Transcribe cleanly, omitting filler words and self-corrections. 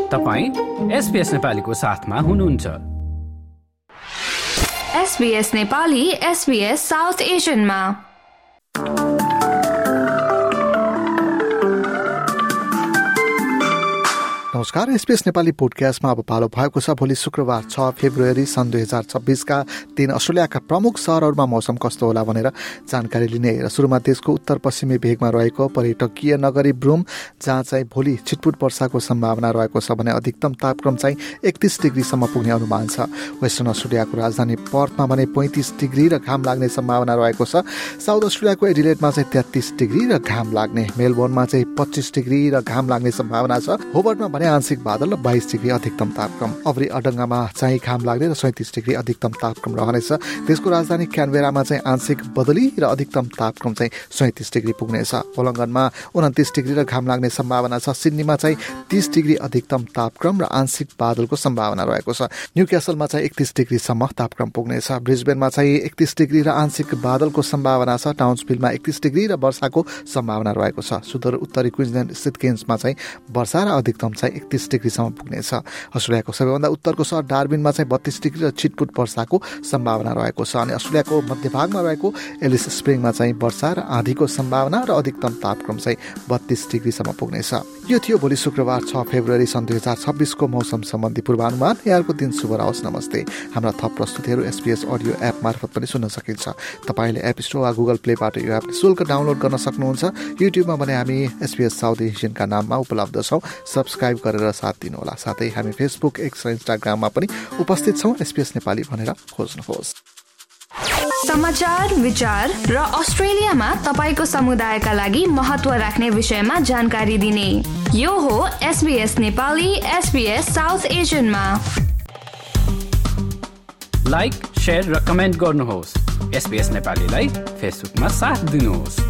तपाईं SBS नेपालीको साथमा हुनुहुन्छ। SBS नेपाली SBS साउथ एशियनमा। नमस्कार, SBS नेपाली पोडकास्टमा अब पालो भएको छ। भोलि शुक्रबार 6 फेब्रुअरी सन् 2026 का दिन अस्ट्रेलियाका प्रमुख शहरहरूमा मौसम कस्तो होला भनेर जानकारी लिने र सुरुमा देशको उत्तर पश्चिमी भेगमा रहेको पर्यटकीय नगरी ब्रुम, जहाँ चाहिँ भोलि छिटपुट वर्षाको सम्भावना रहेको छ भने अधिकतम तापक्रम चाहिँ 31 डिग्रीसम्म पुग्ने अनुमान छ। वेस्टर्न अस्ट्रेलियाको राजधानी पर्थमा भने 35 डिग्री र घाम लाग्ने सम्भावना रहेको छ। साउथ अस्ट्रेलियाको एडिलेडमा चाहिँ 33 डिग्री र घाम लाग्ने, मेलबोर्नमा चाहिँ 25 डिग्री र घाम लाग्ने सम्भावना छ। होबर्टमा भने आंशिक बादल र 22 डिग्री अधिकतम तापक्रम। अवरी अडङ्गामा चाहिँ घाम लाग्ने र 37 डिग्री अधिकतम तापक्रम रहनेछ। देशको राजधानी क्यानबेरामा चाहिँ आंशिक बदली र अधिकतम तापक्रम चाहिँ 37 डिग्री पुग्नेछ। वोलङ्गनमा 29 डिग्री र घाम लाग्ने सम्भावना छ। सिडनीमा चाहिँ 30 डिग्री अधिकतम तापक्रम र आंशिक बादलको सम्भावना रहेको छ। न्यूक्यासलमा चाहिँ 31 डिग्रीसम्म तापक्रम पुग्नेछ। ब्रिस्बेनमा चाहिँ 31 डिग्री र आंशिक बादलको सम्भावना छ। टाउन्सभिलमा 31 डिग्री र वर्षाको सम्भावना रहेको छ। सुदूर उत्तरी क्विन्सल्यान्ड स्थित केन्समा चाहिँ वर्षा र अधिकतम चाहिँ 31 डिग्रीसम्म पुग्नेछ। अस्ट्रेलियाको सबैभन्दा उत्तरको सहर डार्बिनमा चाहिँ 32 डिग्री र छिटपुट वर्षाको सम्भावना रहेको छ। अनि अस्ट्रेलियाको मध्यभागमा रहेको एलिस स्प्रिङमा चाहिँ वर्षा र आँधीको सम्भावना र अधिकतम तापक्रम चाहिँ 32 डिग्रीसम्म पुग्नेछ। यो थियो भोलि शुक्रबार 6 फेब्रुअरी सन् 2026 को मौसम सम्बन्धी पूर्वानुमान। यहाँको दिन शुभ रहोस्। नमस्ते। हाम्रा थप प्रस्तुतिहरू SBS अडियो एप मार्फत पनि सुन्न सकिन्छ। तपाईले एप स्टोर वा गुगल प्लेबाट यो एप निःशुल्क डाउनलोड गर्न सक्नुहुन्छ। युट्युबमा भने हामी SBS साउथ एशियनका नाममा उपलब्ध छौँ। सब्स्क्राइब गरेर साथ दिनुहोला। साथै हामी फेसबुक, एक्स र इन्स्टाग्राममा पनि उपस्थित छौँ। SBS नेपाली भनेर खोज्नुहोस्। समाचार, विचार र अस्ट्रेलियामा तपाईको समुदायका लागि महत्त्व राख्ने विषयमा जानकारी दिने यो हो SBS नेपाली SBS साउथ एशियनमा। लाइक, शेयर र कमेन्ट गर्नुहोस्। SBS नेपालीलाई फेसबुकमा साथ दिनुहोस्।